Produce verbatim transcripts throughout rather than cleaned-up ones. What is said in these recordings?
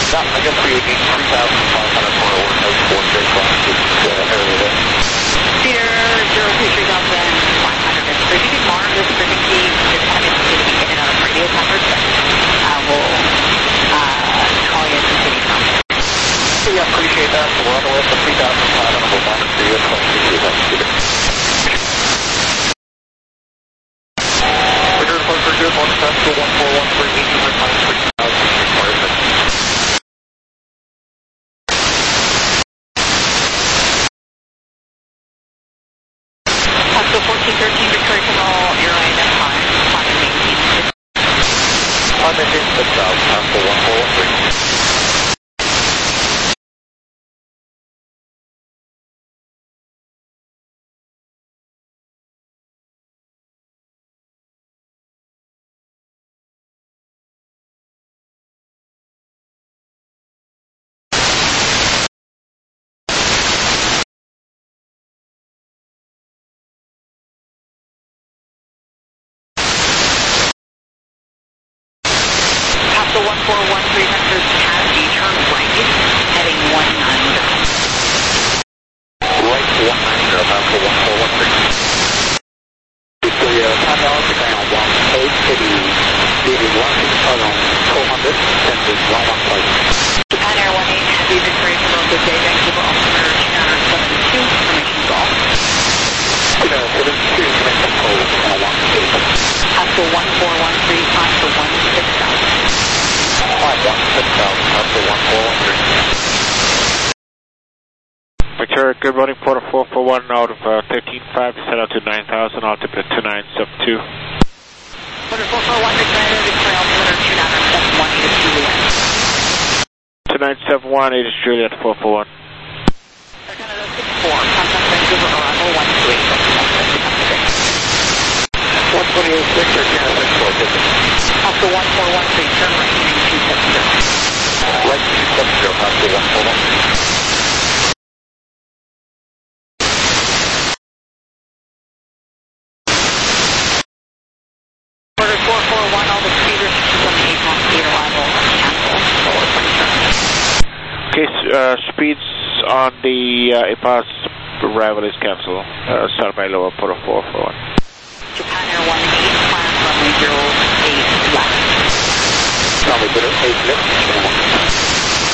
No, I guess we need three thousand five hundred for our work for J class uh, area there. Peter, zero two three thousand five hundred. So if you could monitor this frequency, you're kind of going to be in and out of radio coverage, but uh, we'll uh, call you and continue from there. Yeah, appreciate that. So we're on the way up to three thousand five hundred. We'll monitor you at twenty-six thousand, Peter. We're doing for good. One test to one four one three eight hundred minus three thousand. So fourteen thirteen Victoria Canal, airline at time, time maintain. On the hit six thousand, Pascal one four one three. So one four one three hundred Kennedy, turn right, heading one nine zero. Right one nine zero, Pascal one four one three. So yeah, time down to ground one eight city, leaving one six around four hundred, sending one one five. Japan Air one eight, Heavy Victoria Canal, good day, Vancouver, altimeter two nine seven two, information golf. two nine seven two, connecting code one eight. Pascal one four one three, time for one six thousand. Five one six thousand, Pascal one four one three. Victoria, good morning, Porter four four one out of uh, thirteen five, set out to nine thousand, altimeter two nine seven two. Porter four four one, Victoria, Victoria, altimeter two nine seven one, eight is Juliet. two nine seven one, eight is Juliet, four four one. Canada six four, contact Vancouver, arrival one two eight, one twenty-eight, Victor, Canada six four, Pascal one four one three, turn right, heading two seven zero. right two seven zero, Pascal one four one three. Porter four four one, all the speed restrictions on the eight one eight arrival cancel, forward twenty seven. Okay, uh, speeds on the uh, IPAS arrival is cancelled. Uh, start by lower, Porter four four one. Japan Air one eight, plan runway zero eight left. Runway zero eight left.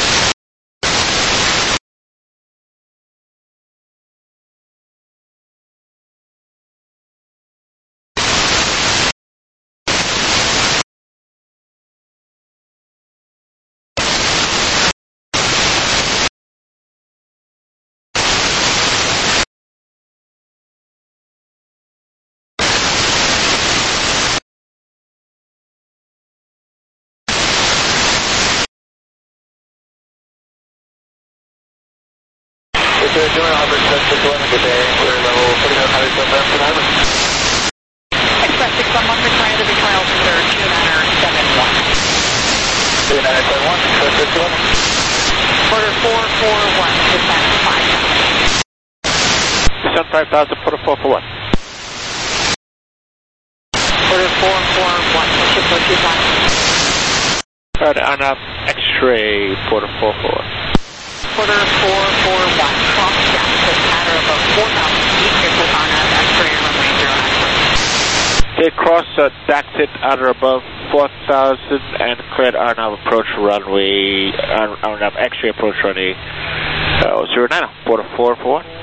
It's a German Albert six one, good day, clear level, putting out highway seven for Diamond. Express six one one, Victoria to Victoria, altimeter two nine seven one. two nine seven one, Express six one. Porter four four one, descend five thousand. Descend five thousand, Porter four four one. Porter four four one, ship for two thousand. Third Arnav, X-ray, Porter four four one. Porter four four one, cross gap, with matter above four thousand feet, airport Arnav, X-ray, runway zero nine zero. They cross uh, Daxit at or above four thousand and cleared Arnav approach runway, Arnav X-ray approach runway uh, zero nine, Porter four four one.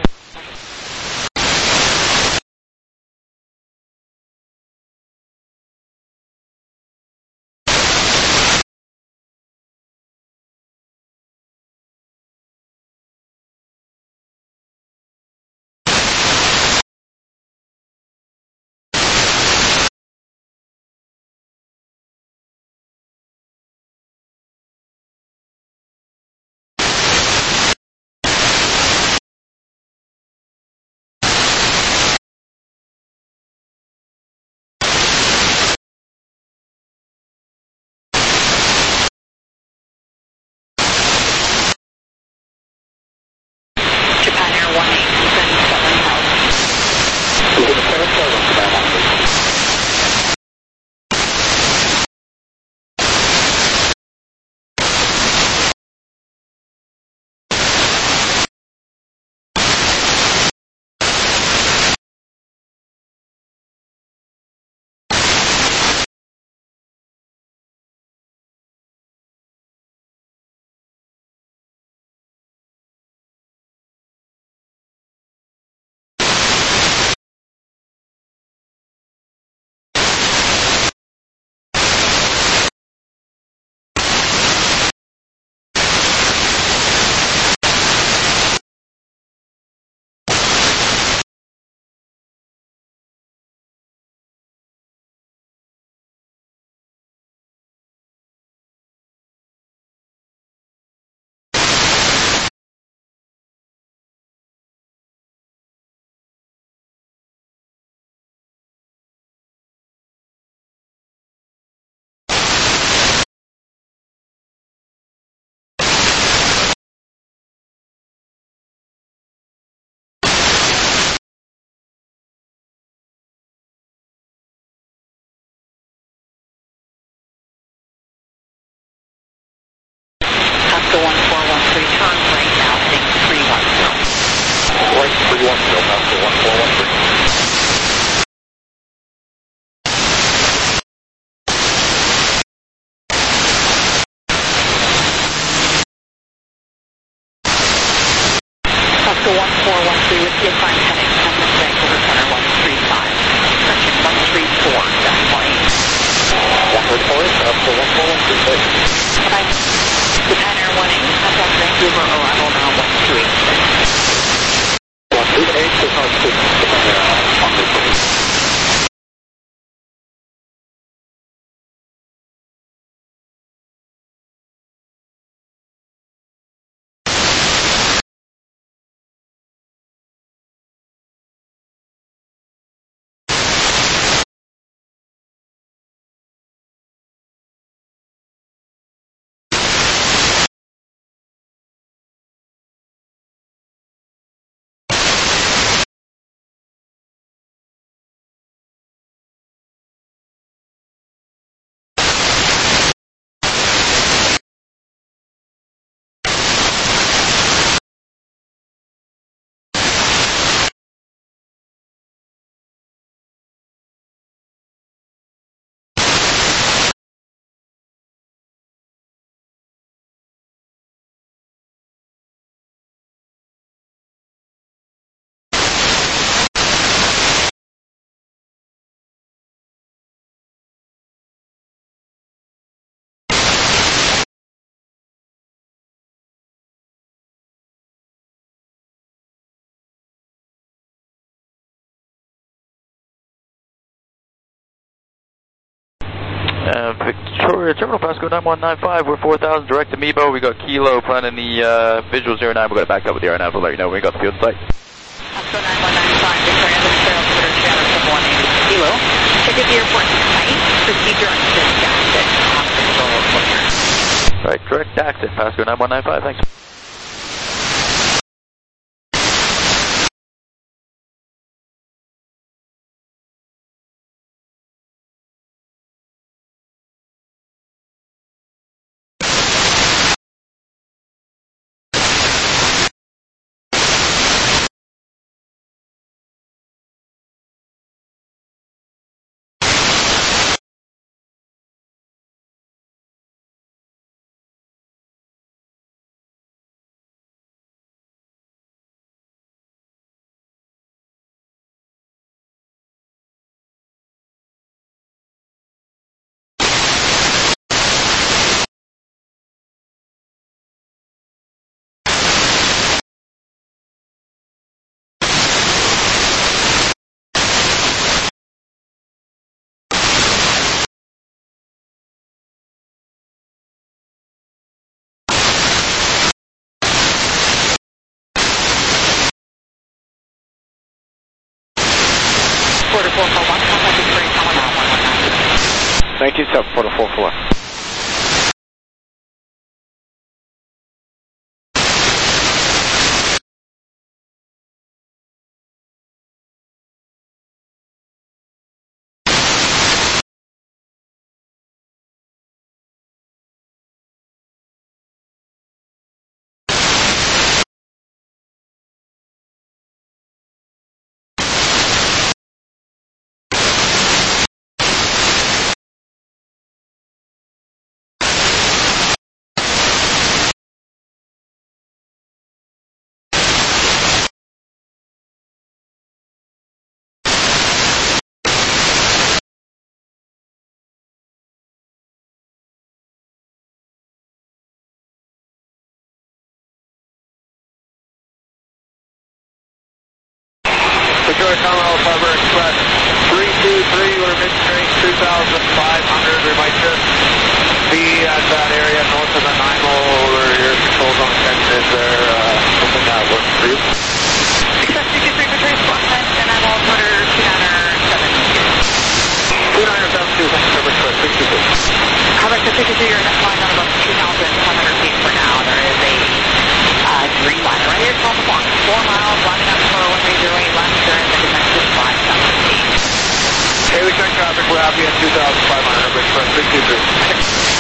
Alaska one four one three with the assigned heading Penman Vancouver Center one three five. Correction, one three four, decimal eight. one three four, Alaska one four one three six. Bye. Japan Air one eight, contact Vancouver, arrival now one two eight six. one two eight six, Japan Air one three four. Uh, Victoria Terminal, Pasco nine one nine five, we're four thousand, direct to Mebo, we got Kilo planning the uh, visual zero nine, we're going to back up with the R N A V, we'll let you know when we got the field site. Pasco nine one nine five, Victoria, Victoria, Twitter, Shadow, seven one eight, Kilo. Check at the airport tonight, procedure until exit, hospital clear. Right, direct exit, Pasco nine one nine five, thanks. Quarter four four one, contact Victoria, Tower now one one nine. nineteen seven, quarter four four. Victoria Colorado Fiber Express three two three, we're mid-string two thousand five hundred. We might just be at that area north of the nine hole over your controls on attention. Is there uh, something that works for you? Success two two three, Victoria, squawk time, and I'm all quarter two niner seven two. two niner seven two, thanks for Express three two three. Quebec two two three, you're in a flight on about two thousand one hundred feet for now. There is a uh, green line right here, twelve o'clock, four miles, lining up for one three zero eight, last turn, the domestic five thousand feet. Hey, we check traffic, we're happy at two thousand five hundred, Express three two three.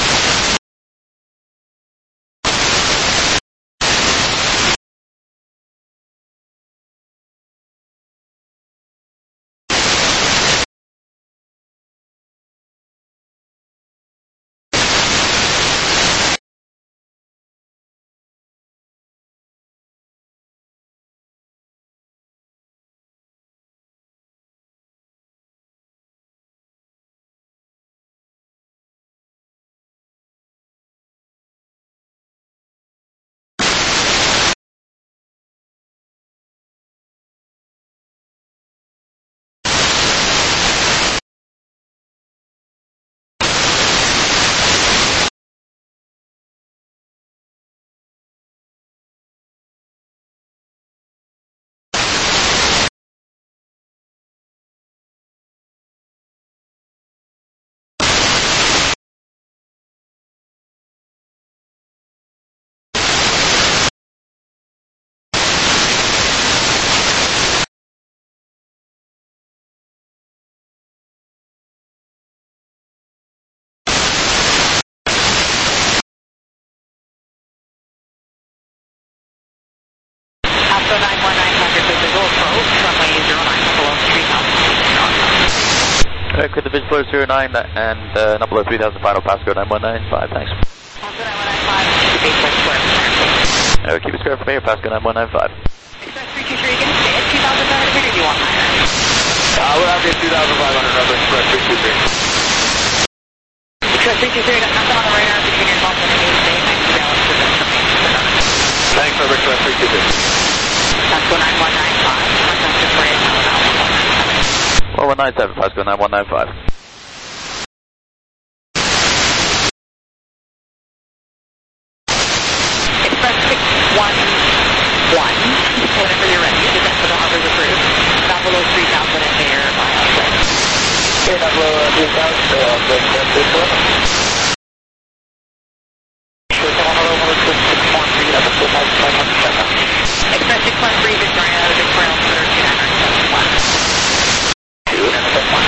Correct with the Visual zero nine and uh, number below three thousand, final Pasco nine one nine five, thanks. Pasco nine one nine five, keep it square from there. Uh, keep it square from here, Pasco nine one nine five. Express three two three, you going to stay at two thousand five hundred feet or do you want higher? Uh, we'll have to get two thousand five hundred over Express three two three. Express three two three, got nothing on the radar between your involvement and you. Stay next to balance for this from me. Thanks over Express three two three. Pasco nine one nine five, contact your freight now, now one one nine seven. one one nine seven, Pasco nine one nine five. Express six one one, whenever you're ready, the depth of the harbor is approved. Down below three thousand in the air, by outside. Okay, down below three thousand, so I'll go Express six one. Express six one three, Victoria, Victoria, Twitter, two nine nine seven one. two nine nine seven one.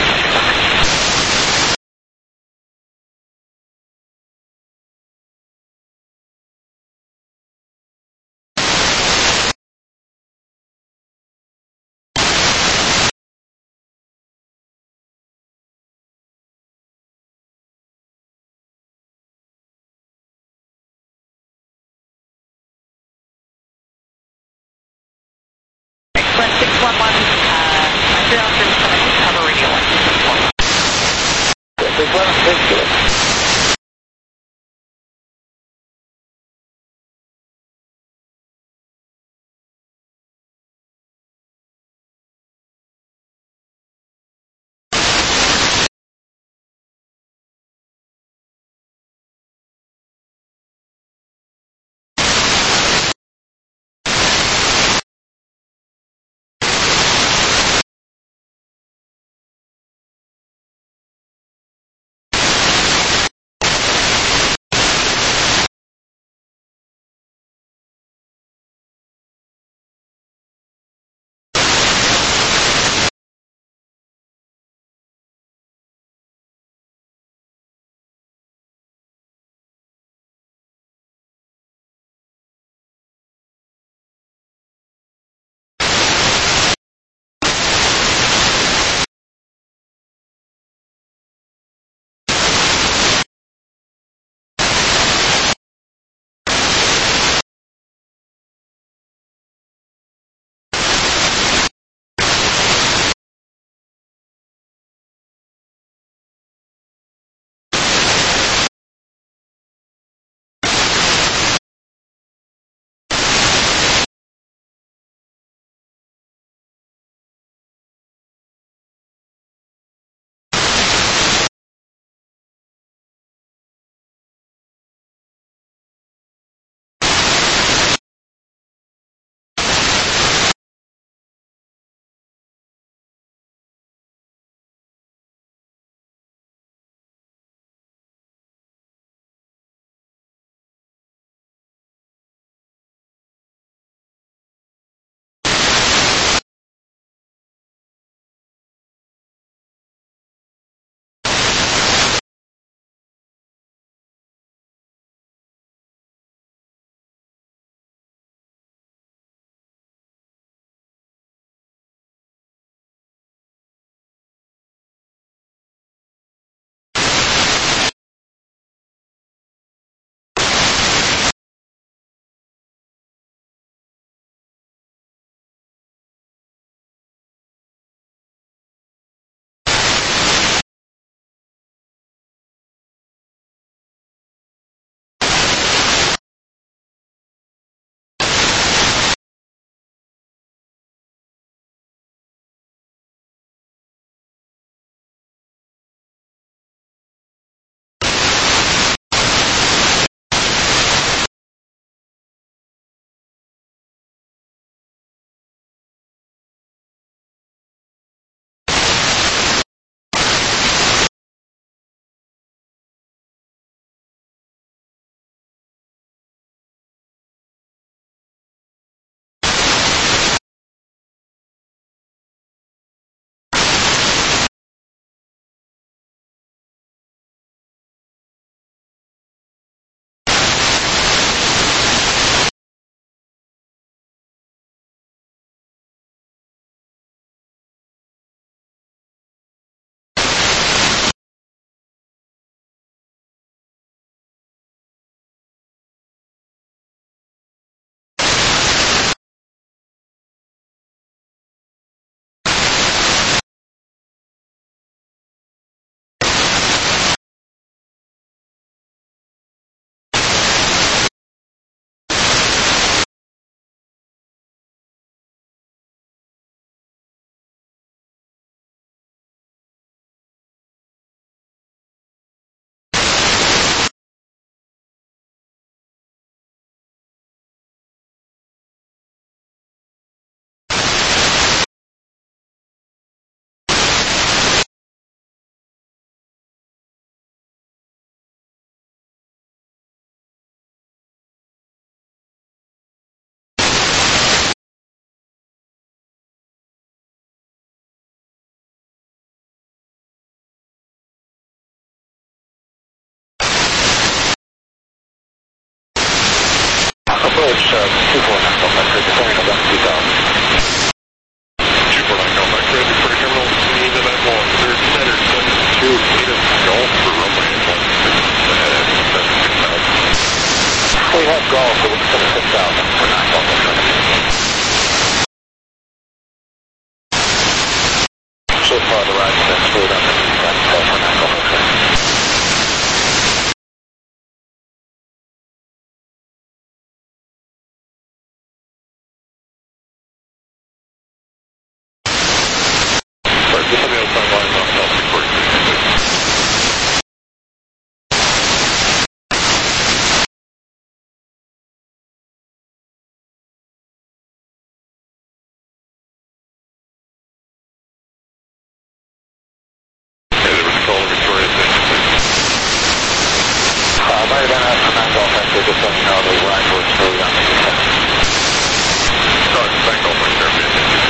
Express six one one, uh, my zero is coming, cover radio one two six one. six one, six two. just let me know the ride works so we don't make a mess. Sorry, thank you, my sir.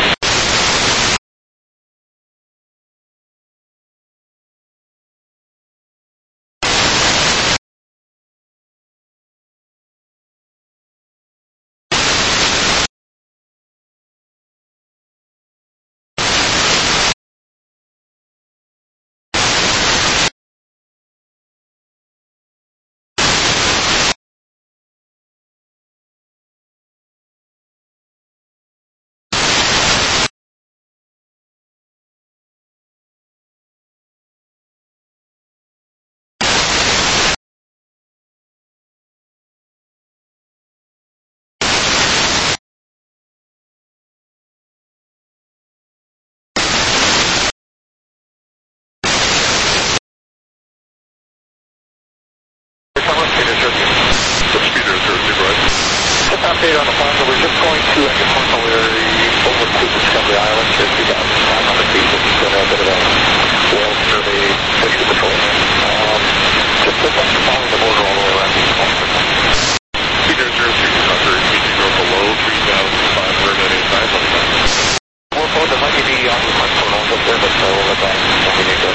Update on the plan, so we're just going to enter Cornwall over to Discovery Island, just two thousand five hundred feet. We're just going to have a bit of a well survey, picture patrol. Um, just put that following the border all the way around. Peter zero six hundred, we can go below three thousand five hundred at eight five hundred. We're both, there might be on the front portals up there, but we'll let that when we need to.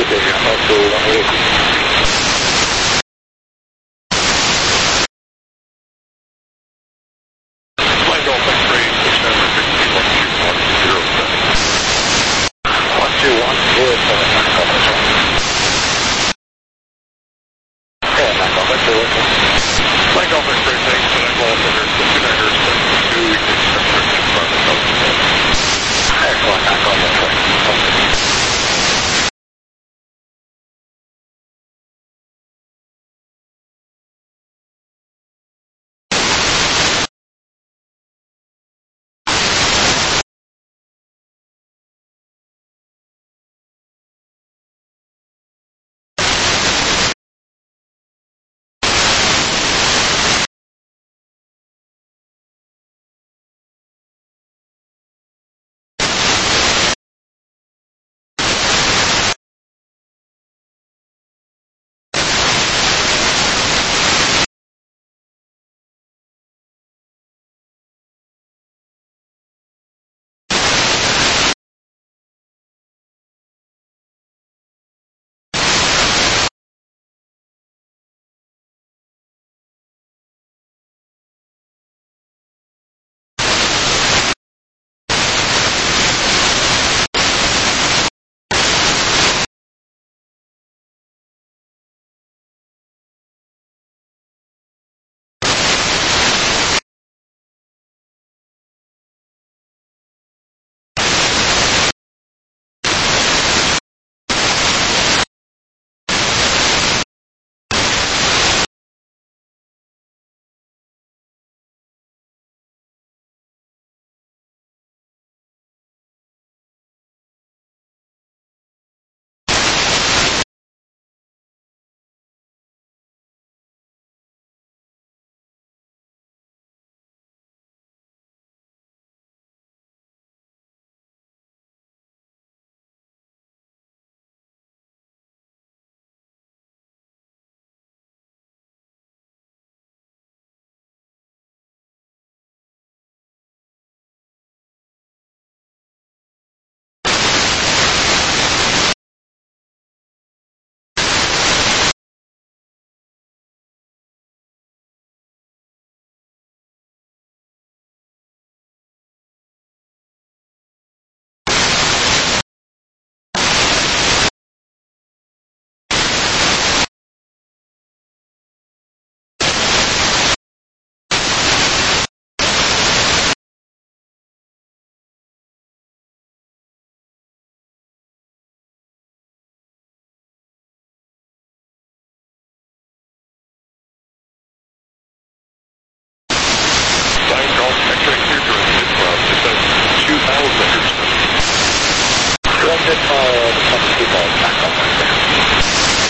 Vision, up to one eighty. Flight Delta three, six seven six one two one zero seven. one two one zero seven, nine Golf X-ray. Okay, nine Golf X-ray, what's up? Flight Delta three, thanks, and I'm all under fifty-nine seven two, we can expect to start the Delta. Excellent, nine Golf X-ray. Flight Delta X-ray clear to exit cloud, just at two thousand or so. Directed for the seven people, nine Golf X-ray.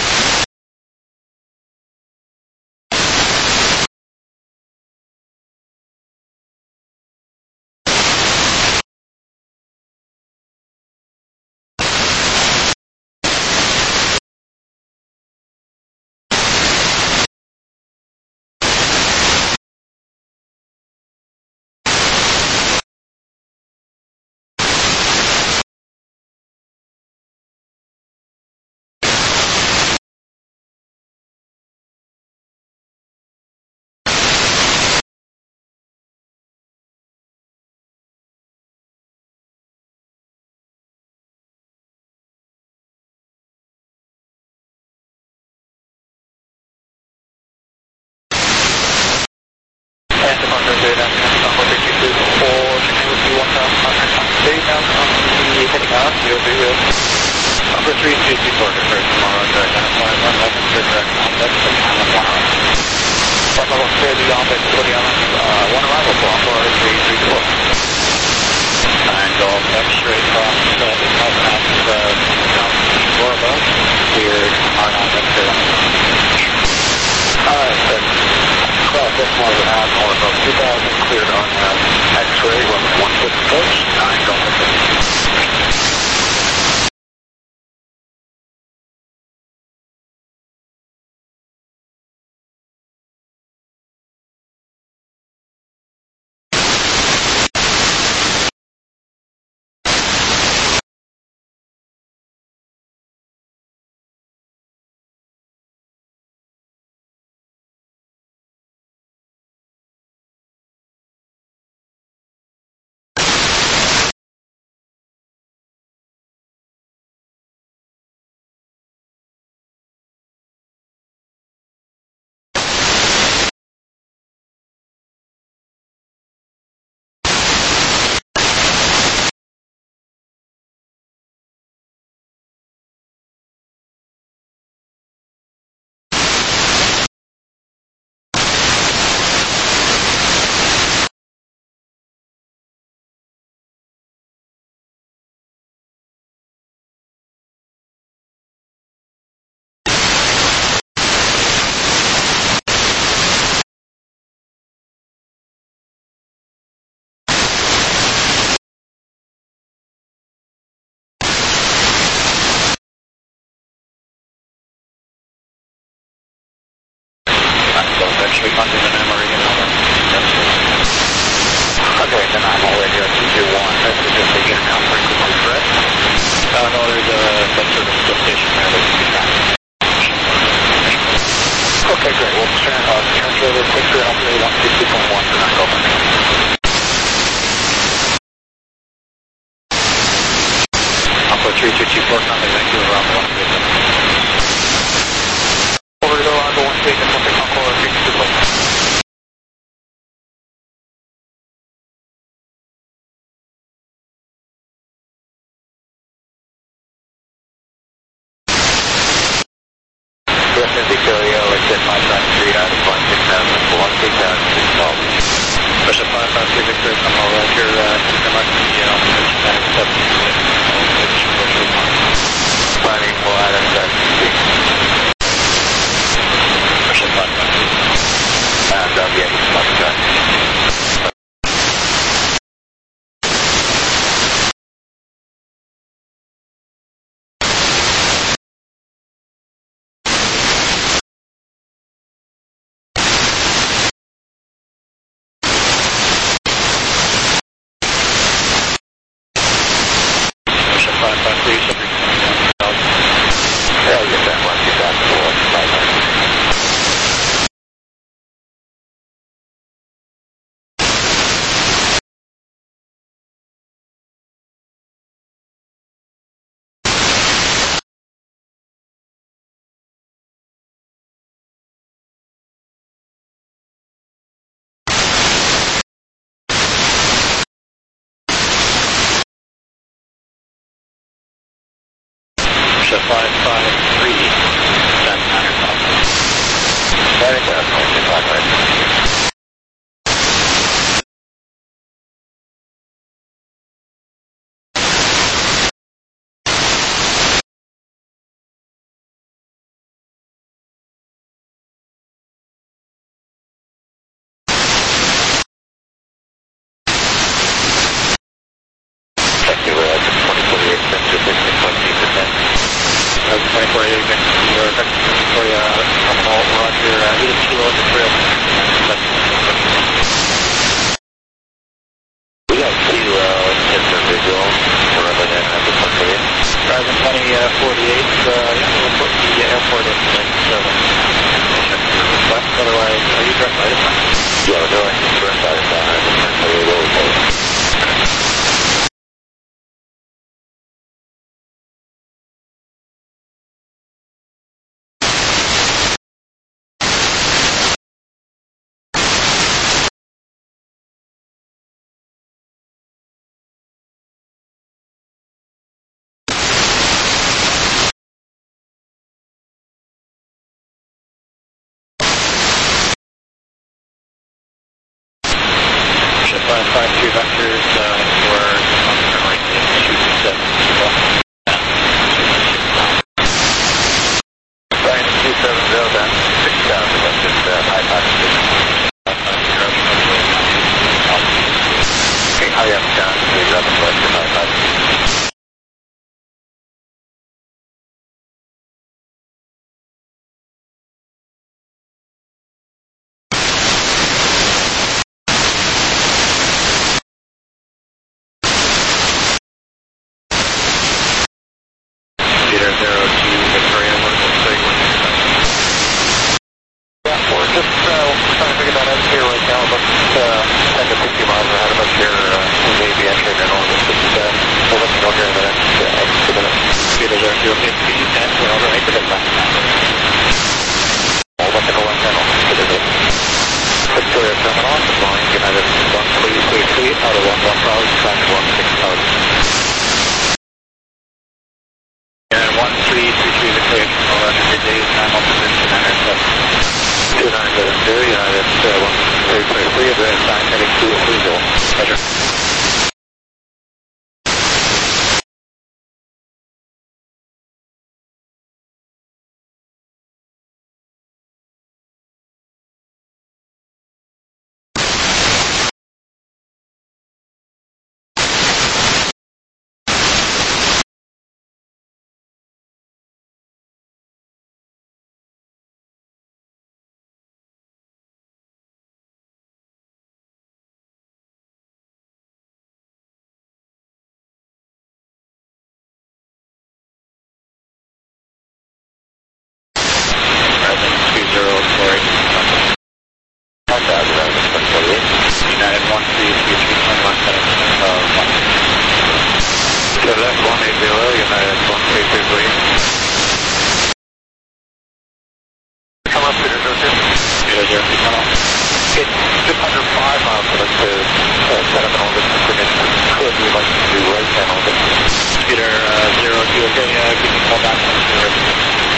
Number three two two four, first tomorrow, identify one eleven, direct contact, and Hamlet one hour. Flight level clear the office, Woody Island, uh, one arrival for Encore three three four. Nine Golf X-ray cross, uh, South Pass, uh, South four above, cleared, R nine X-ray one. Alright, sir. Cross this one with half, all above two thousand, cleared R nine X-ray, runway one six approach, nine Golf X-ray. Refunding the Meridian over. Okay, then I'm all right here at two two one. This is just a intercom frequency, correct? Uh, no, there's a some sort of substation there that you can track. Okay, great. We'll turn, uh, transfer this picture up to one sixty point one for nine over. Alpha three two two four, contact Vancouver on the one station. Over to go on to one station, something Concord three two two four. Yes, Victoria, it's at five five three out of one six thousand, one six thousand, six twelve. Bishop five five three Victoria, come over at your, uh, come up to the, um, planning for item seven six. Bishop five five three. And, uh, yeah, he's coming back. five five three, seven hundred thousand. Very good, okay, five five three. Thank you, uh, twenty forty-eight, sixteen point eight percent. twenty forty-eight, Victoria, Victoria, Terminal, Roger, uh, eight kilo in the trip. We got two, uh, different visuals for other than at the park area. Driving twenty forty-eight, uh, yeah, we'll put the airport in like seven. Otherwise, are you direct side of town? Yeah, we're doing direct side of town. I just want to tell you where we're going. five five two vectors, uh, for right two two seven. Brian, two seven zero, then six thousand, that's just uh, five five six. Okay, hurry up down to the eleven west to five five six. Zero zero two Victoria, what is it say? Yeah, we're just uh, trying to figure that out here right now, but uh, ten to fifty miles ahead of us here, uh, we may be entering in on this, but uh, we'll let you know here in the next uh, two minutes. Zero zero two, okay, speed ten, we're over right to the left. All up in the one channel, to the left. Victoria Terminal, deploying United one three three three out of one one thousand, traffic one six thousand. And one three three three Victoria Terminal, that's your days, time up position, and it's up. two nine seven two, United one three three three, advance nine heading to Louisville. Pleasure. X one eighty, United X one two two three. Come up, Peter, zero two. Zero zero, come on. It's just under five miles for us to uh, set up an orbit information. Could we like to do right hand orbit? Peter, uh, zero two, okay, uh, give me a call back on zero two.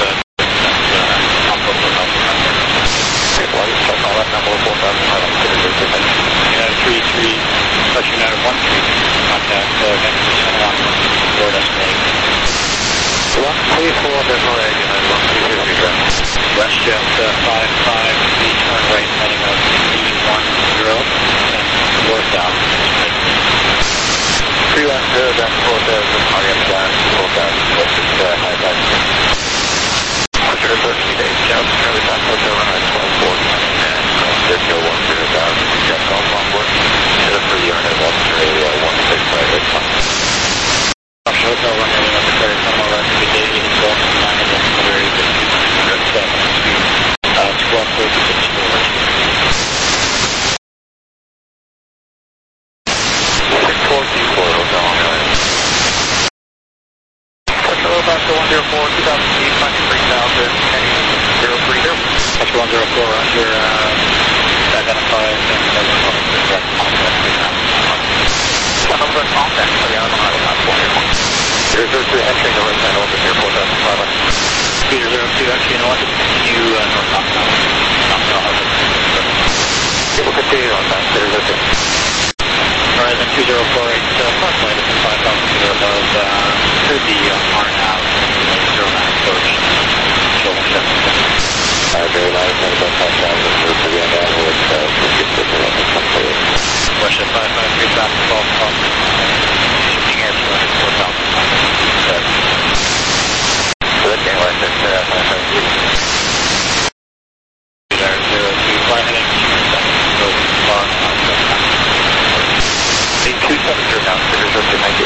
Why do you check all that number four thousand five hundred United three three, plus United one three, contact uh, Vancouver Center on board estimate. one three four, Desiree, United one three three three. WestJet uh, five five, the turn right heading up E one zero, and northbound. three one zero, that's four thousand, I am down, four thousand, what's it, uh, high back. one zero thirteen days, Jones, Charlie Back, Hotel Runway twelve forty, and Sergio one zero thousand, Jeff Golf on board, set up for the Arnett Officer area one six five eight five. Hotel Runway one six five eight five, all right, good day, eight twelve, nine and one hundred fifty, seven two, uh, twelve thirty-six, four. six four two four, Hotel Runway. Hotel Back to one zero four, two thousand feet, twenty-three thousand, heading zero three zero. That's one zero four, Roger, uh, identify and then one hundred direct contact. One number of contact for the Island Highway, not four zero one. zero zero two, entering the right hand orbit here, four thousand five hundred. Peter zero two, actually, you know what, continue uh, north southbound. Southbound. It will continue on that, zero zero two. Horizon two zero four eight, uh, flight flight is five thousand feet above, uh, to the uh, R N A V, zero nine approach, show one seven six. Uh, very nice, and about five thousand for the end out with, uh, fifty six eleven, twenty-eight. Russia five five three, back to Golf Club, shifting air two hundred four thousand five hundred. So that came like this, uh, five five three. There, zero two, flight heading two seven, so far, eight two seven zero down, zero zero two, thank you.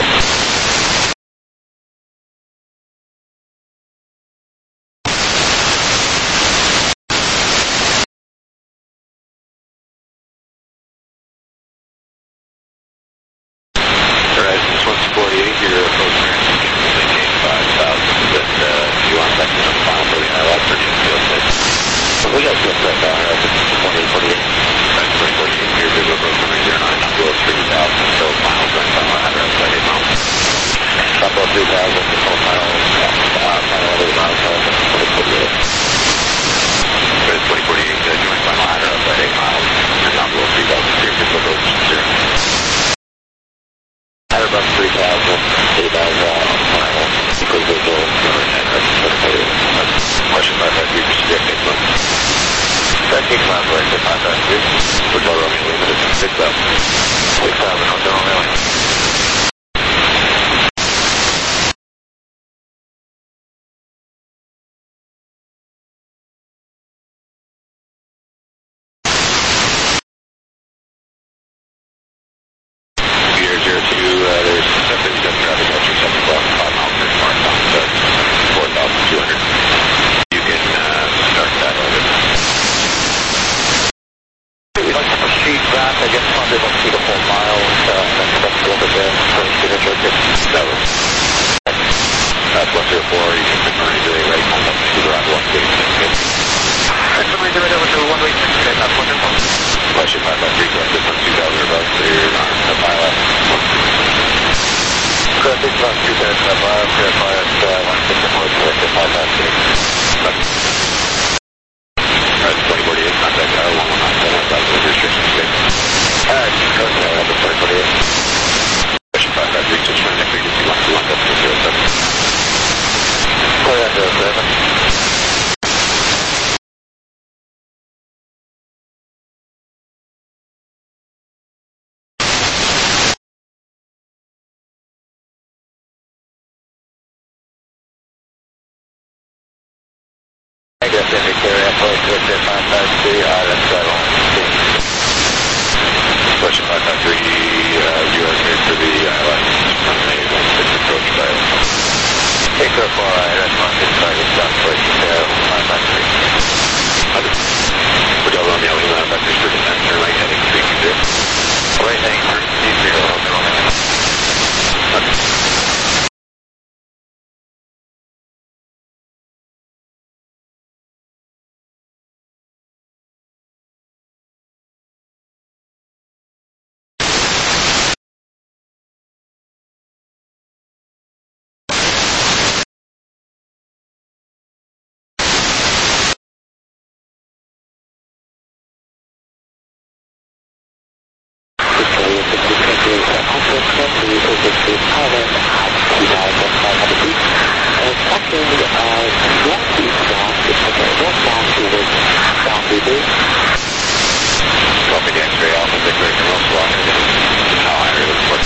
Cessna three two six three Island at two thousand five hundred feet. And second, uh, northeast bound, okay, northbound towards boundary base. Copy the X-ray Alpha Victor, Roswell, how high are you looking for?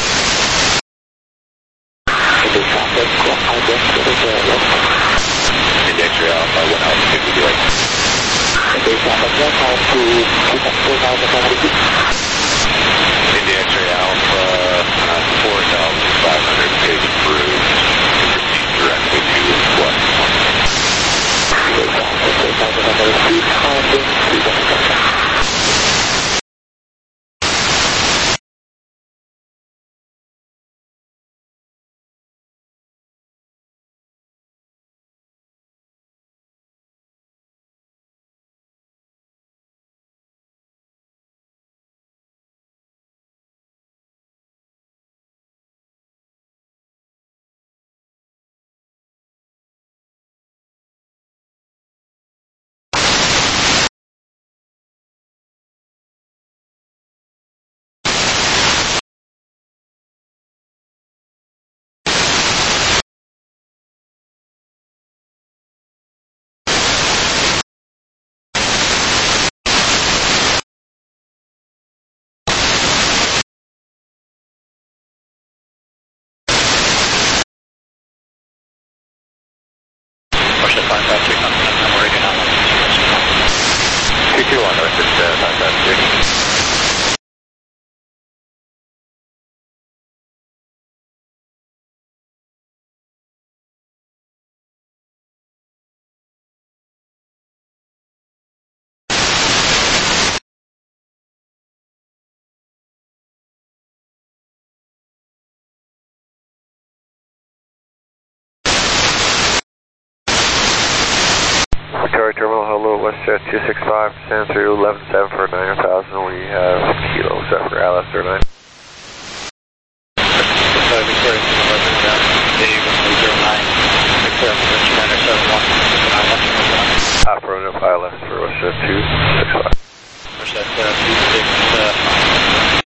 The traffic, I guess, is a The X-ray Alpha, what altitude would you like? the traffic, one time to four thousand five hundred feet. The X-ray Alpha, uh, four thousand five hundred feet through, proceed directly to what? The traffic, four thousand five hundred feet, climbing to the five five six, I'm Oregon, I'm two two one, North, it's five five six. Victoria Terminal, hello, WestJet two six five, stand through eleven seven for nine thousand, we have Kilo Zephyr Alice zero nine. Victoria, Victoria, Dave, zero nine, Victoria, Commander seven one, Operator pilot for WestJet two six five. WestJet two six five.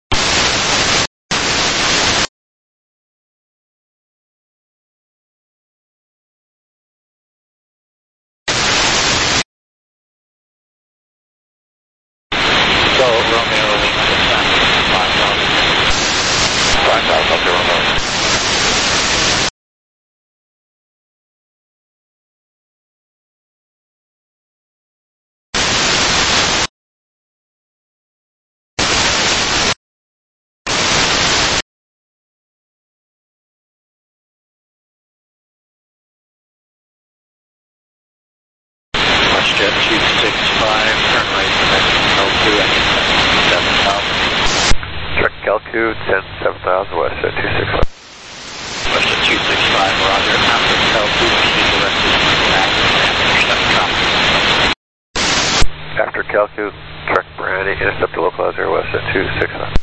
So, Romeo, five thousand. five thousand up to Romeo. WestJet two six five, turn right to L two at seven thousand. Trek L two, ten seven thousand, WestJet two six five. WestJet two six five, roger, after L two, proceed directly to intercept traffic. After Calcu, Trek Brandy, intercept the localizer, WestJet two six five.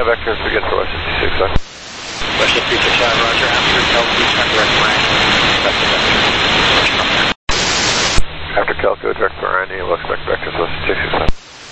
stand back here as we get to Western two six five. Western two six five, roger. After Calcu, turn direct for Randy. After Calcu, direct for Randy, we'll expect vectors Western two six five.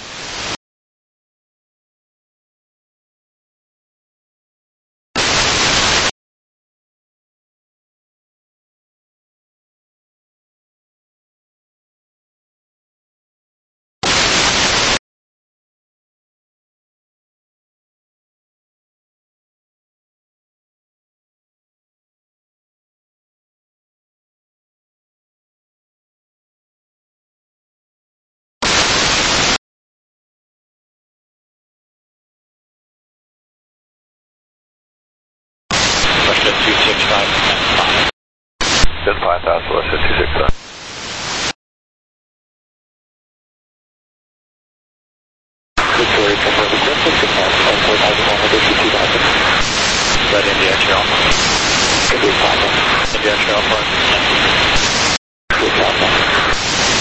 two six five, ten five. ten five thousand, Western two six five. Victoria, confirm the distance, confirm four thousand one hundred to two thousand. Red India Trail. Good week, Papa. India Trail, Park. Good job, Papa.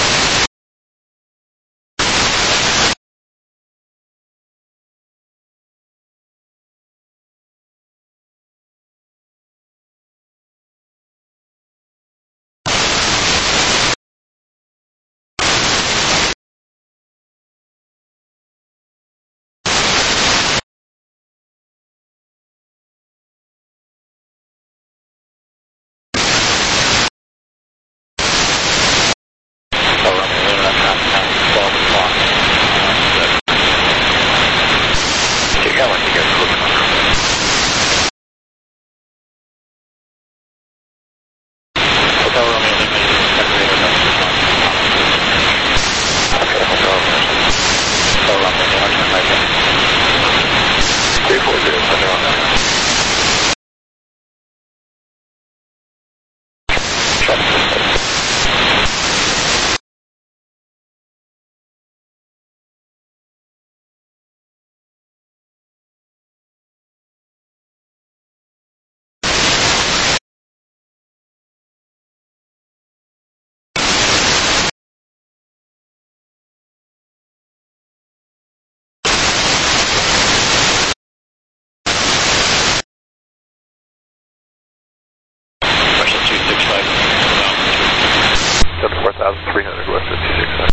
three hundred Western two six five.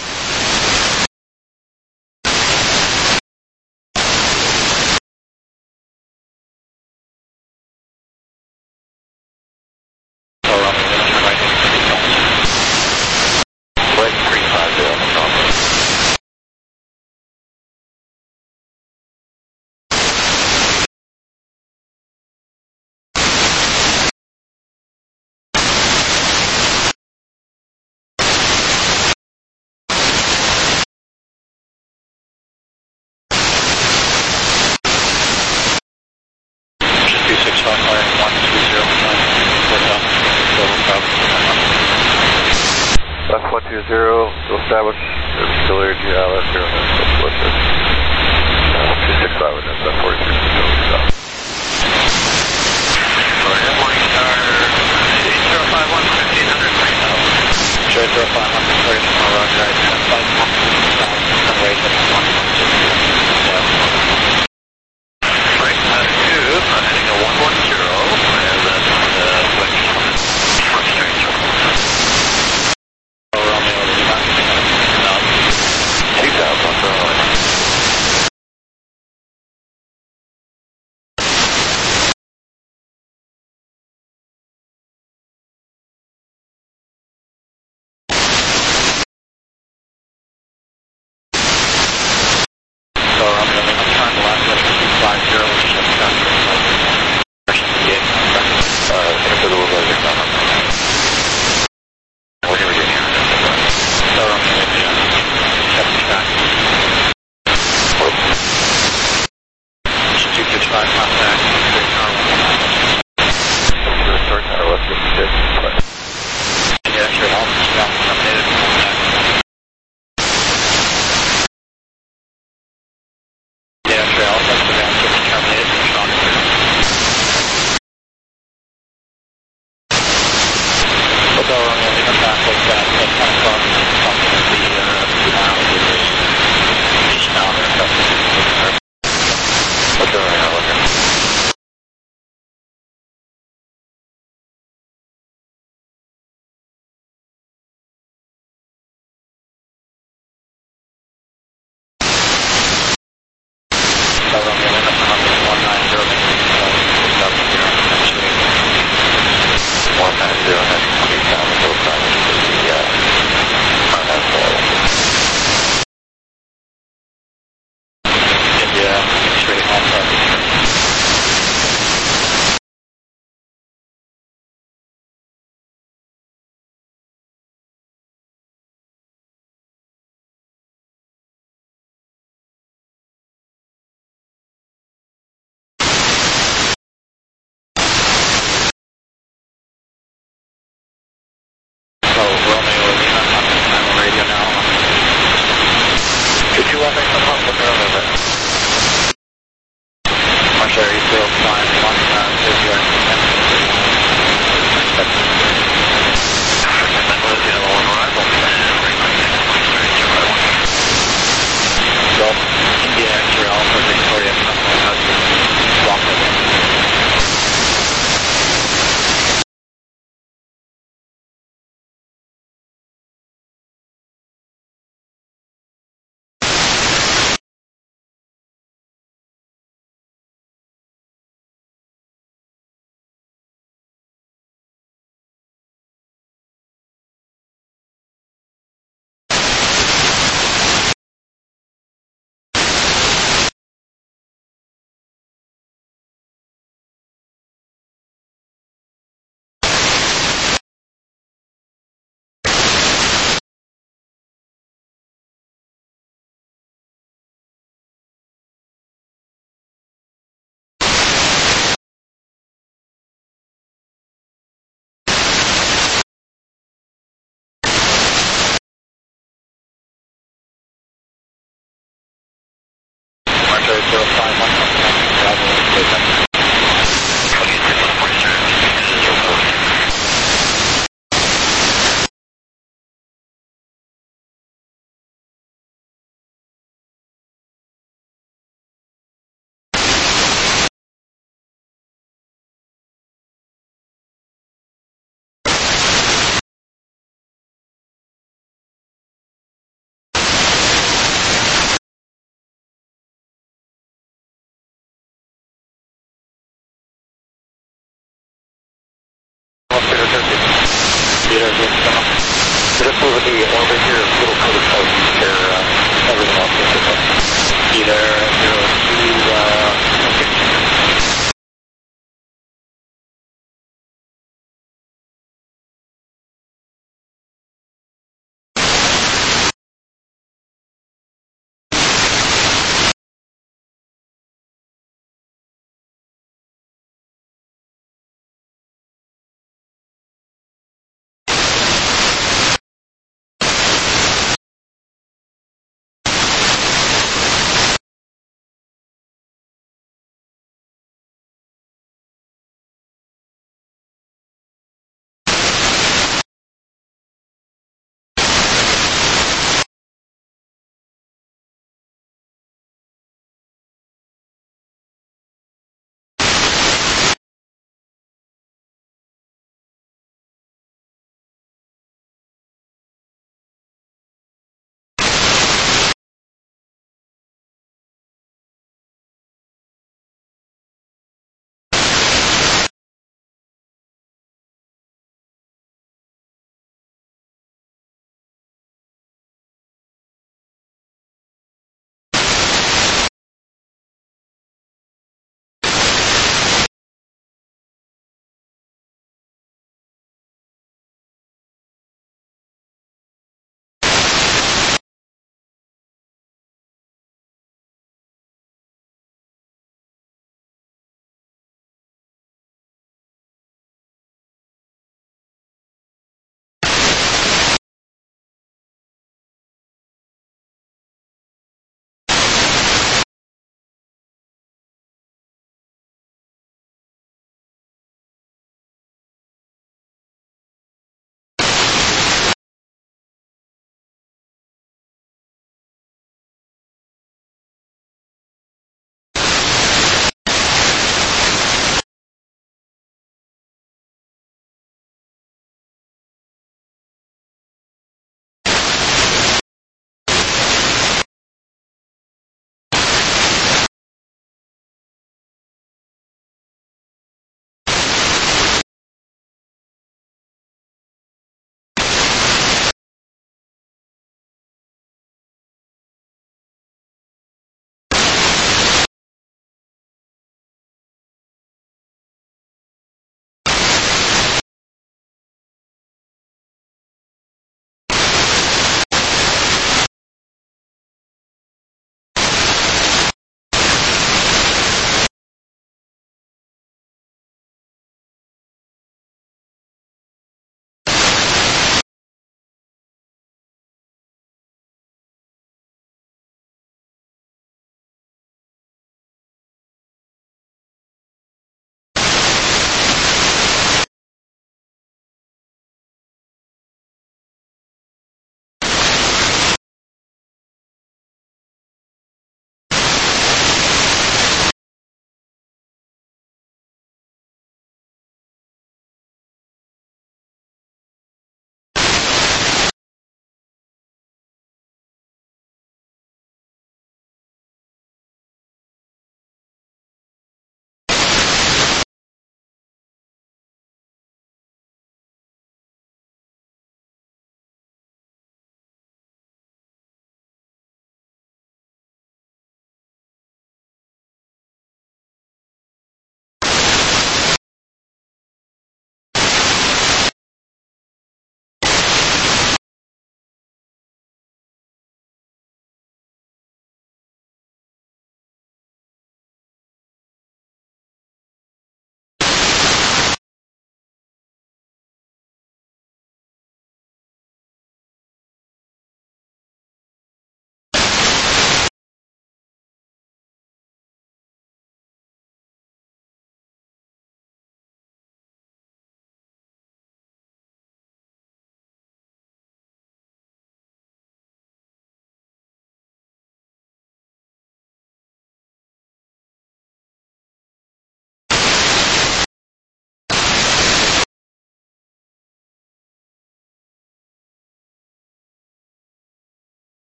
one two zero, we'll establish auxiliary G I L S here on the Western two six five and then forty-three south. Morningstar, eight zero five one, fifteen hundred, three thousand. eight zero five one, thirty tomorrow, roger, ten five one, rate at one one six zero. Right, uh, two, heading to one one zero, and then uh, west front straight. two thousand,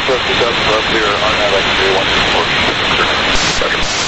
Southwest two thousand above clear, R nine X-ray one two four. Roger.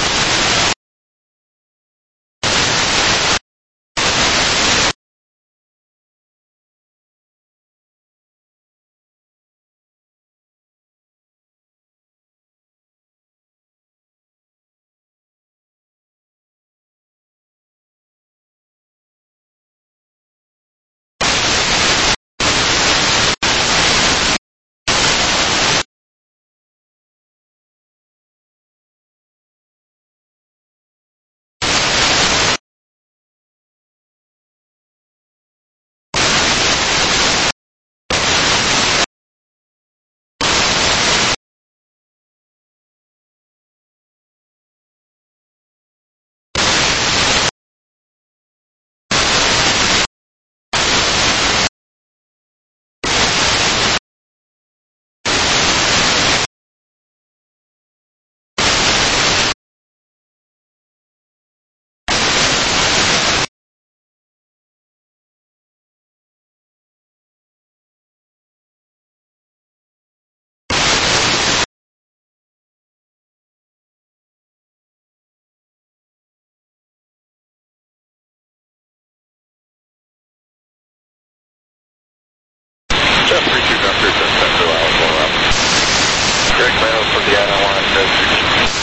Just three two Doctor, just Central Alpha up. Greg Miles for the Anna one, just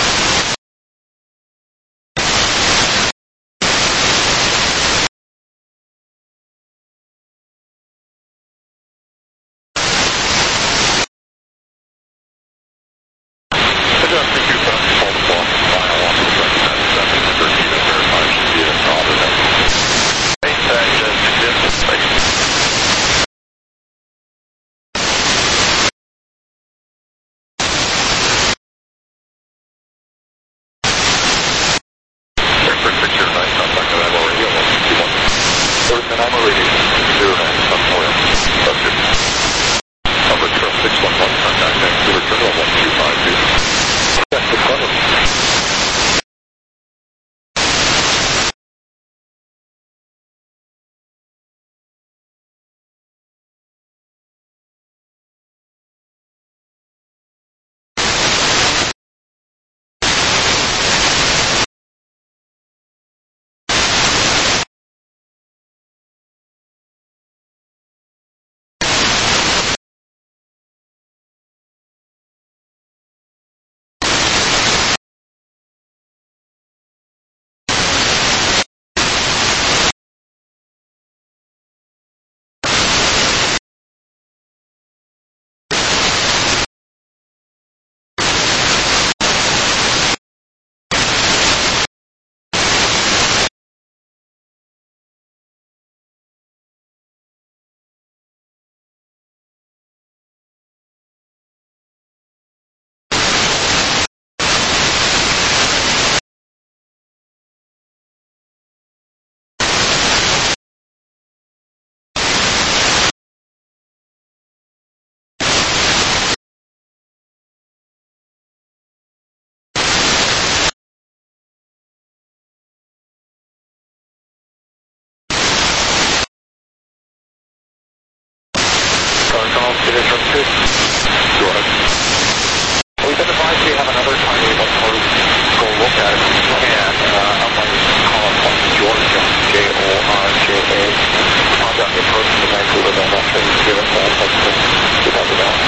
We've been advised we have another tiny one more go look at it. And uh, I'm like calling one Georgia, J O R J A. Contact the approach to Vancouver, then that's been given to us. That's two thousand dollars.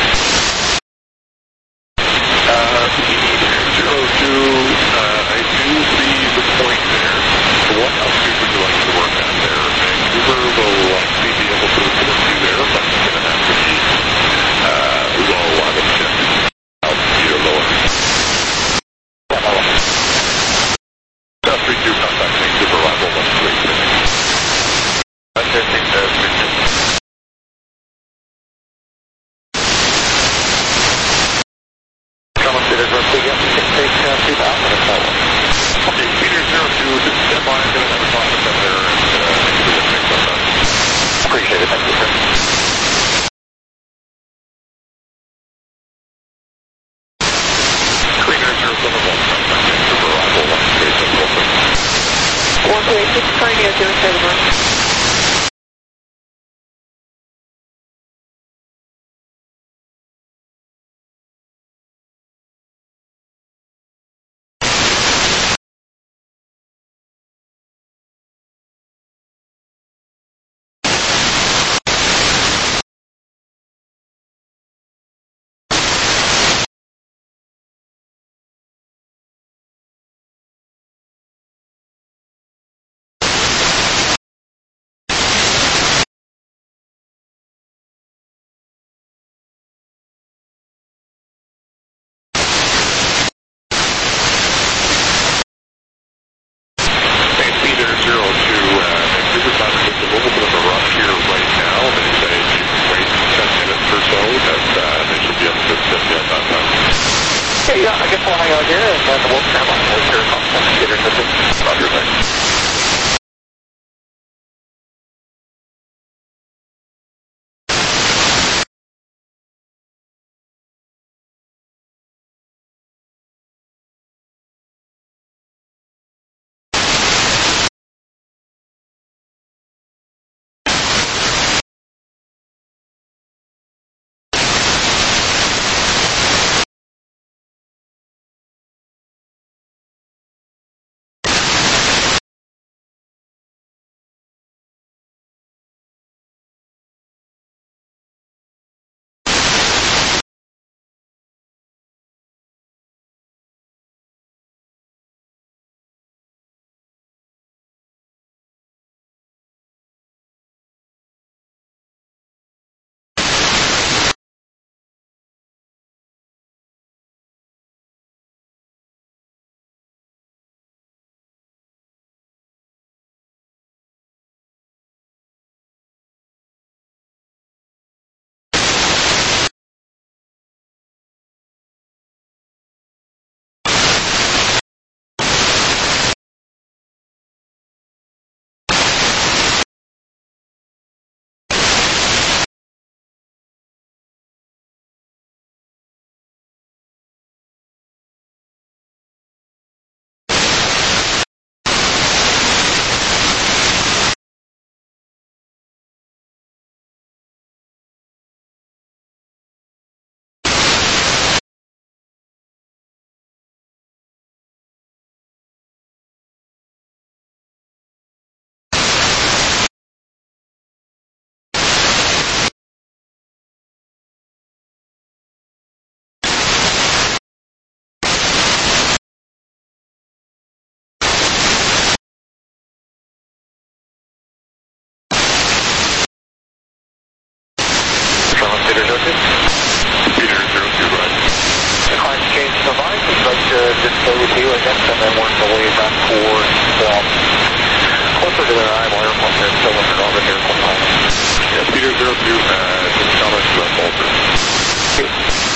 Uh, zero two, uh, I do see the point there. What altitude would you like to work at there? Vancouver will likely be able to support you there, but it's going to have to be uh, low on the tip. Altitude or lower. Yeah, lower. South three two, contact Vancouver, arrival one three six. That's it, take the three two. Come up to the rest of the six take two thousand and forward. Okay, Peter zero two, just stand by, I'm going to have a talk with them there and uh, see what makes up that. Appreciate it, thank you, sir. Cleaner zero seven one, contact Vancouver, arrival one three six. one three six, cardio zero seven one. Okay, yeah, I guess we'll hang out here and then we'll stand by. We'll hear from Peter System. Roger, thanks. Peter zero two. Peter zero two, right. The client's changed device. We'd like to just stay with you, I guess, and then work the way back towards, well, closer to their eyeball airport there, still in an orbit here. Yeah, Peter zero two, uh, just challenge to Walter.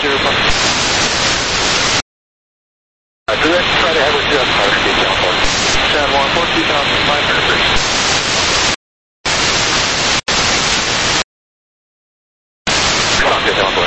zero five. Uh, direct try to head with you on fire speed, Channel four. Channel one four, two thousand five hundred feet. Sounds good, Channel four.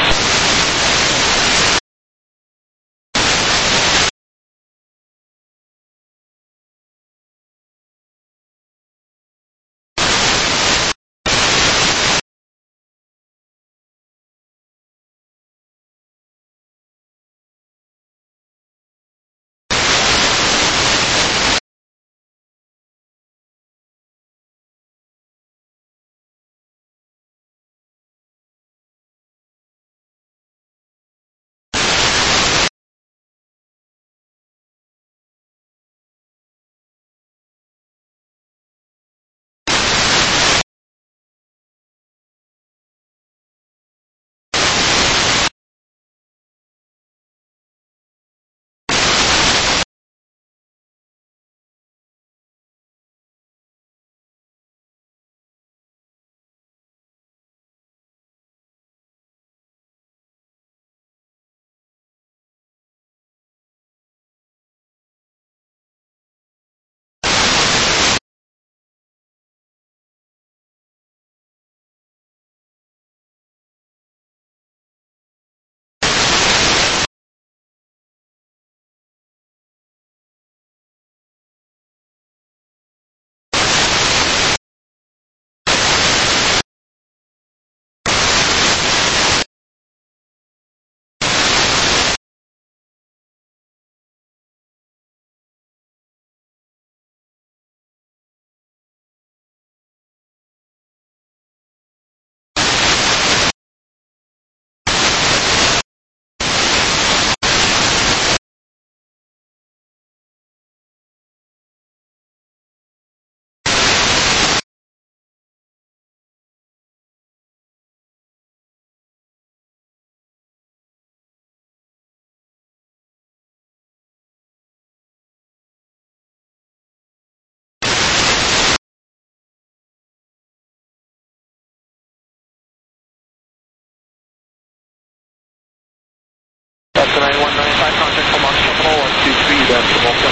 That's the nine one nine five, contact from Mach Terminal one two three, that's the Volta.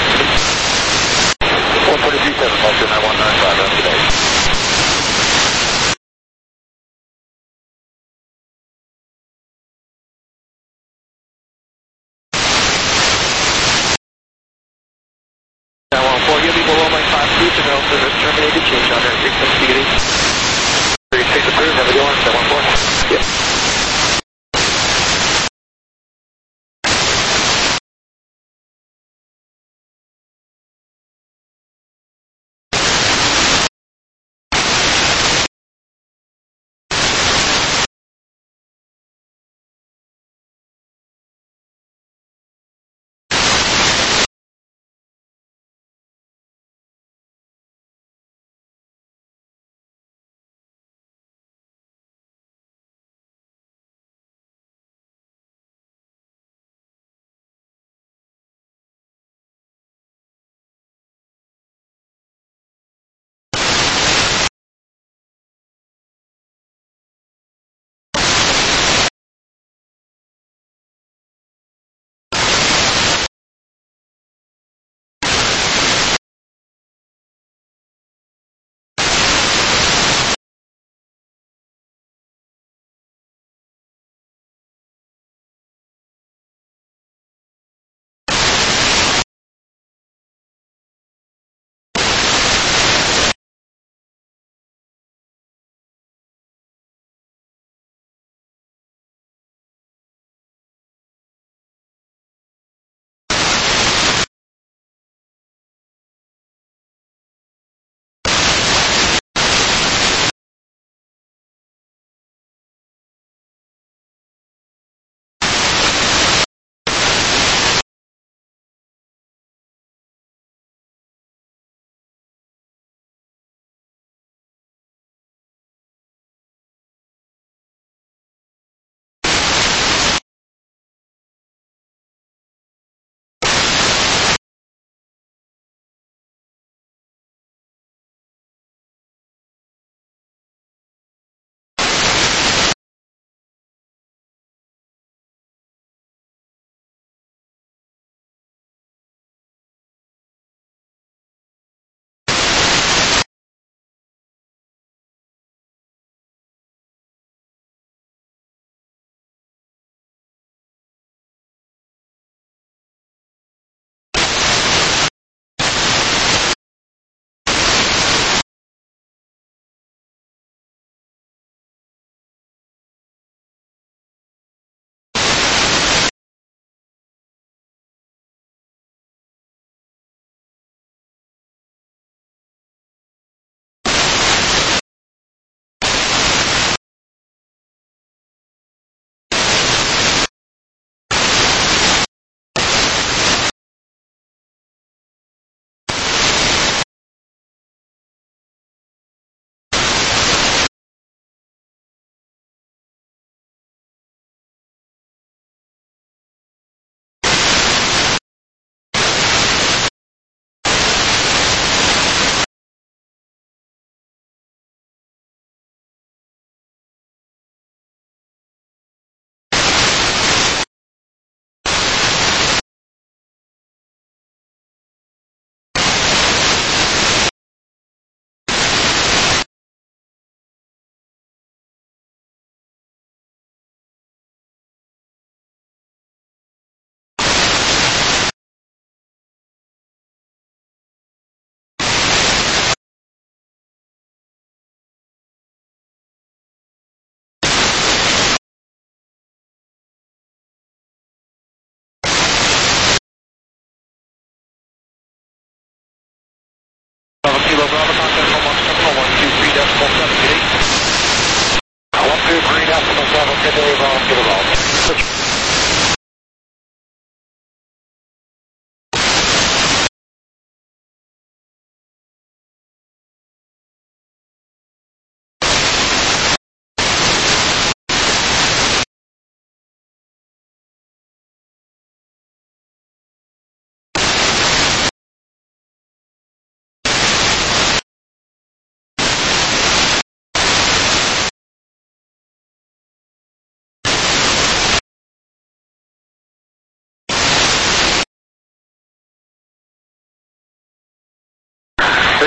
one forty-three seven, Volta nine one nine five, that's today. nine one four, you'll be below my five feet, the rail service terminated, change on air frequency to thirty-six approved, have a good one, nine one four. Yes.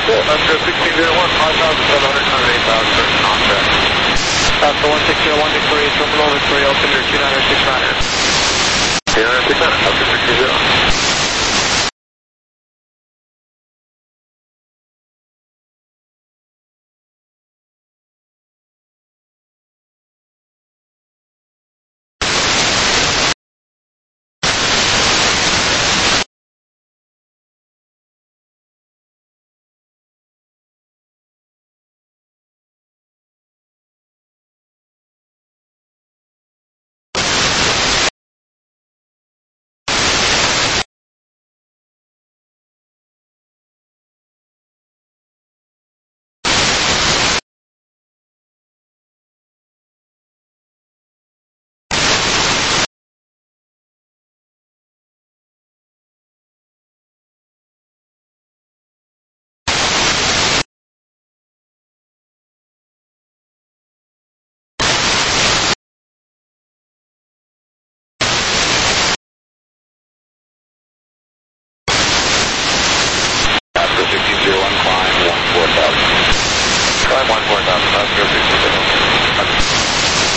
that's it. Pasco sixteen zero one, five thousand seven hundred, one oh eight thousand, on track. Pasco one six zero one, Victoria, Terminal, Victoria, altimeter two nine six nine. two nine six nine, Pasco sixteen zero. Climb one four thousand, Pasco sixteen zero one.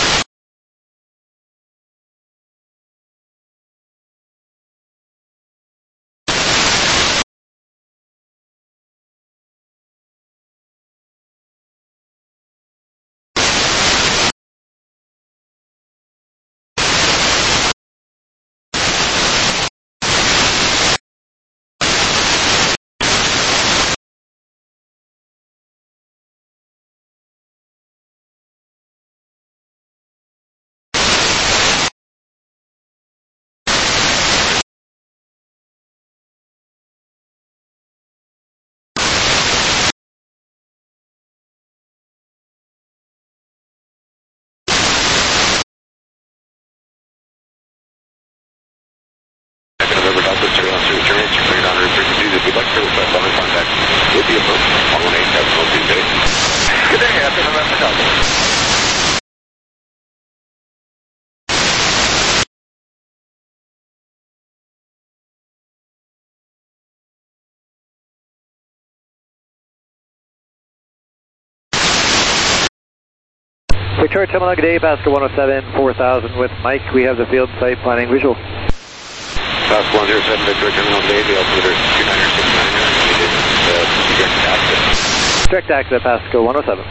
November Delta zero one three, turn into cleared on route frequencies. If you'd like to request other contact with the approach, one one eight seven one two base. Good day, after November Delta. Victoria Terminal, good day, Pasco one oh seven, four thousand with Mike. We have the field site planning visual. Pasco one zero seven, Victoria Terminal, good day, the altimeter two nine six nine, and it is uh, direct access. Direct access, Pasco one oh seven.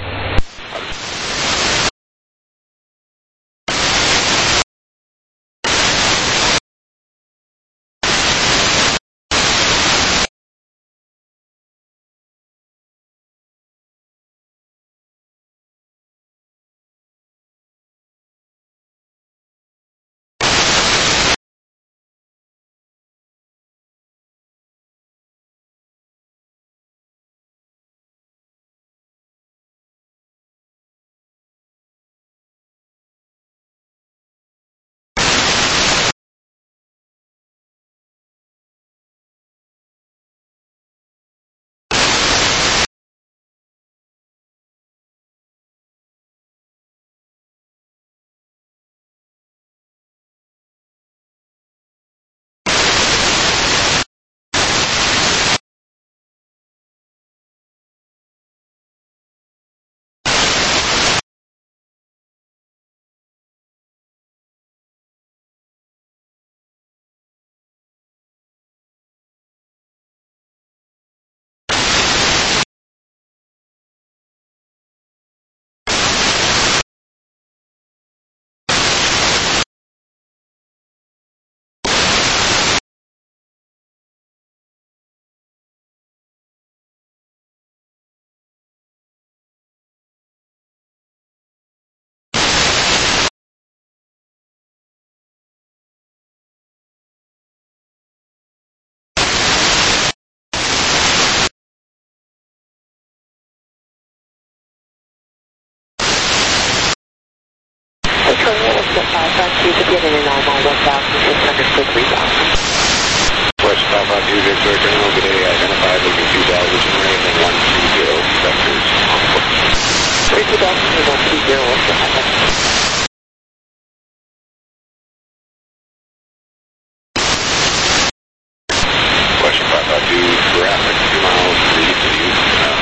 West Papa two, Victoria Terminal, good day, identified looking two thousand range and one two zero, vectors on course. three two thousand and one two zero, what's the happen? Question Papa two, traffic two miles east of you, uh,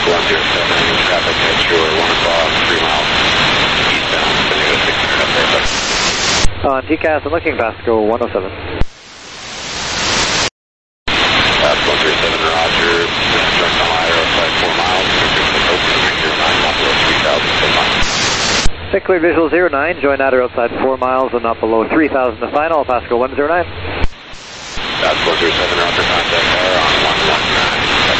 one zero seven, traffic at shore, one o'clock, three miles eastbound, Benito six hundred up there. On T C A S, I'm looking Vasco one oh seven. That's one zero seven, roger, direct on Ira, outside four miles, open zero nine, not below three thousand, ten miles. Check clear visual zero nine, join Nader outside four miles and not below three thousand to final, Pasco one zero nine. That's one zero seven, roger, contact Ira on one one nine,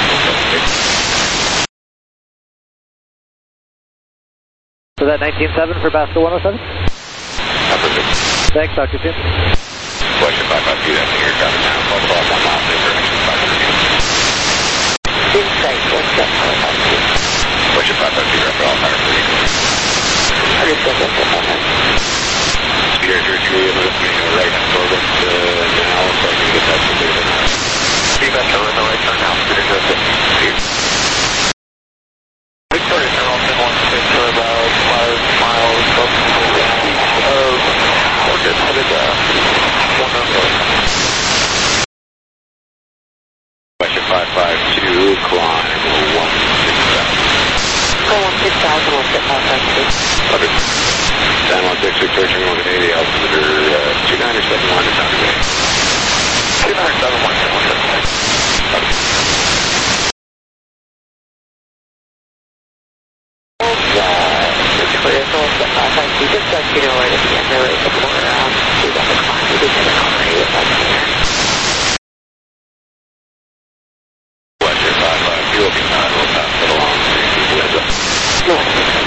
So that nineteen seven for Pasco one oh seven? Perfect. Thanks, talk to you soon. Question five five two, that's here, got it now, twelve o'clock, one mile, same direction, five hundred feet. Insight, what's that? Question five five two, rapid all fire for you. Understood, what's that? Speeder zero two, I'm looking at right hand orbit uh, now, so I can get that to the feedback over the right turn now, speeder zero six. Victoria Terminal ten one six for about five miles from east of Oregon, headed uh, one oh seven. Question five five two, climb one six thousand. Go one six thousand, what's that? five five two. Under San Juan six, Victoria Terminal one eighty, altimeter uh, two nine seven one to San Juan. two nine seven one, San Juan seven one. Clear, so what's that? five five two, just let you know right at the end there, before um, we got the climb, we did get it already with that here. Question five five two, looking at we'll pass it along to you. Heads up. No.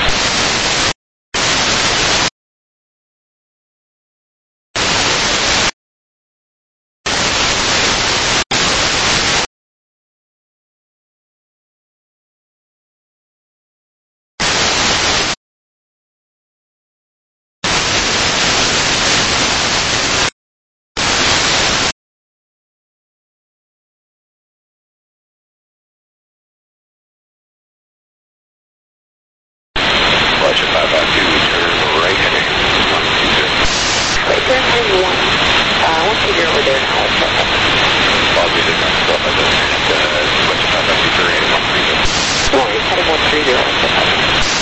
Question five five two, turn right heading one two zero. Right there, heading one. Uh, once you hear over there now, what's that? I'll be the next stop at the and uh, question five five two, turn right one three zero. No, he's heading one three zero, what's that?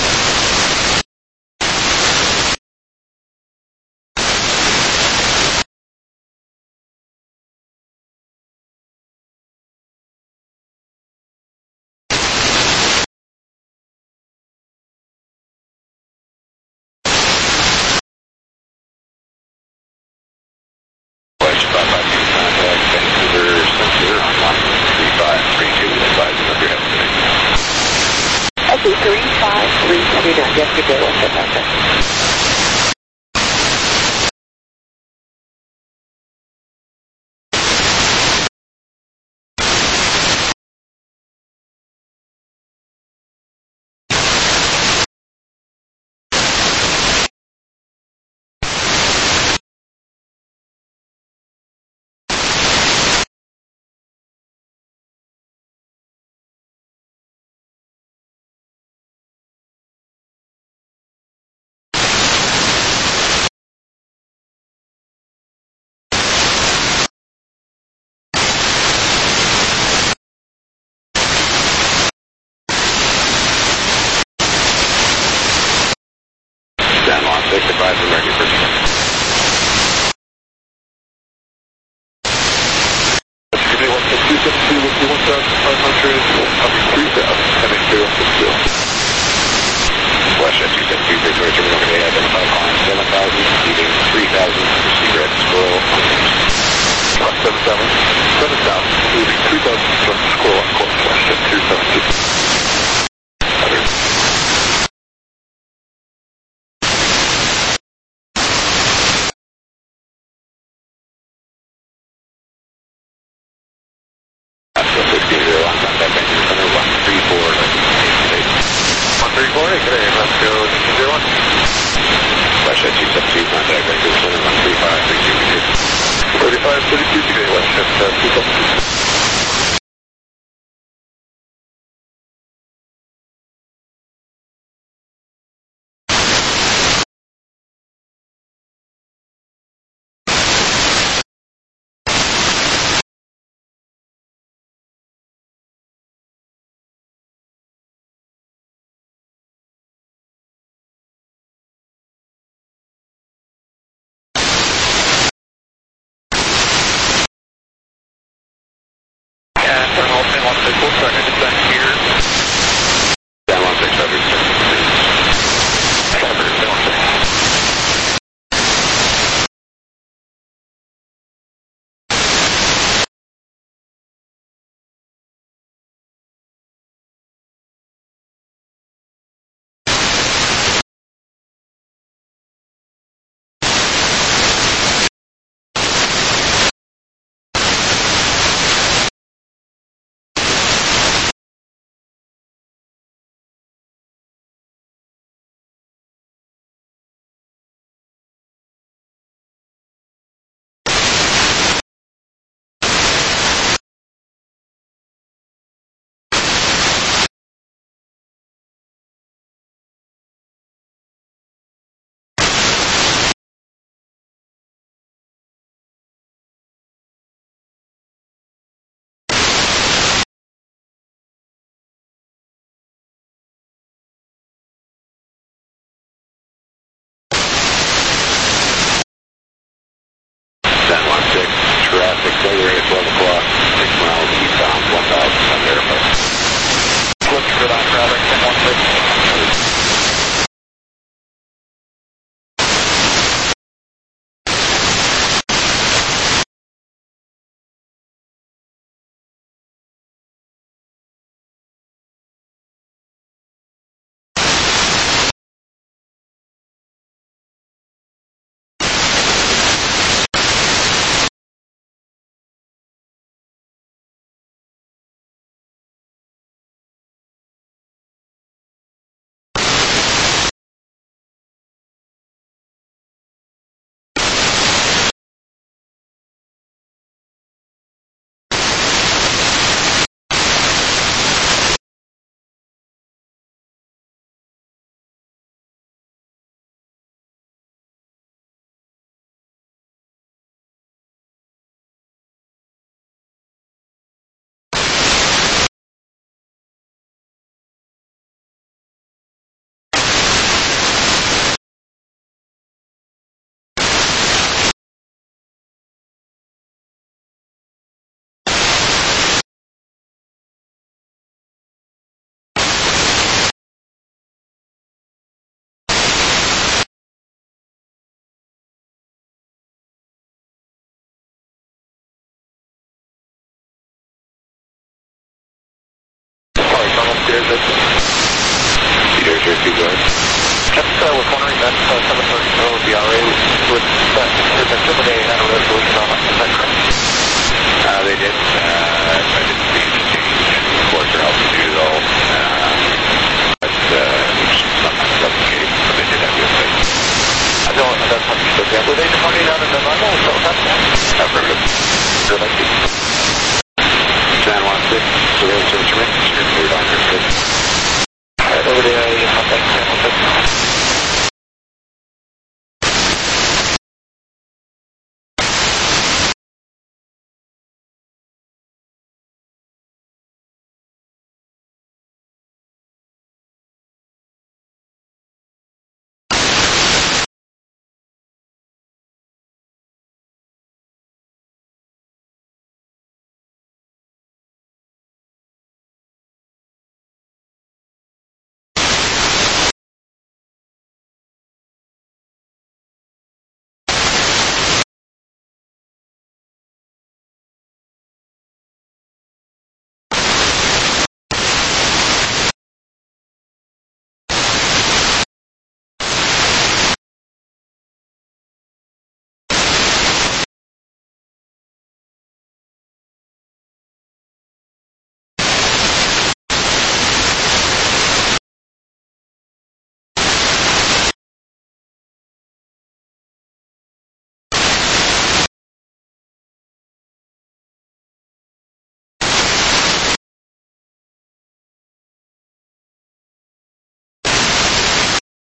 Question five five two, contact Vancouver Center on one three five three two, advising of your head today. Okay, three five three two nine, yes, good day, what's that? Roger, two good. Just uh, was wondering that uh, seven thirty would be all right with that. Did the Gemini had a resolution on it? Is that correct? Uh, they did. Uh, I tried to